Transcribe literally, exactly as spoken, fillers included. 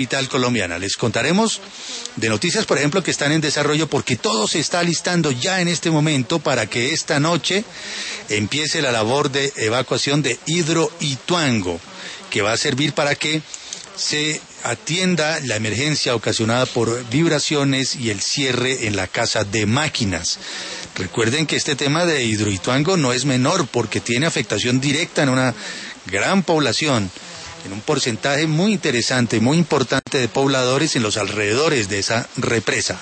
capital colombiana. Les contaremos de noticias, por ejemplo, que están en desarrollo, porque todo se está alistando ya en este momento para que esta noche empiece la labor de evacuación de Hidroituango, que va a servir para que se atienda la emergencia ocasionada por vibraciones y el cierre en la casa de máquinas. Recuerden que este tema de Hidroituango no es menor, porque tiene afectación directa en una gran población, en un porcentaje muy interesante, muy importante de pobladores en los alrededores de esa represa.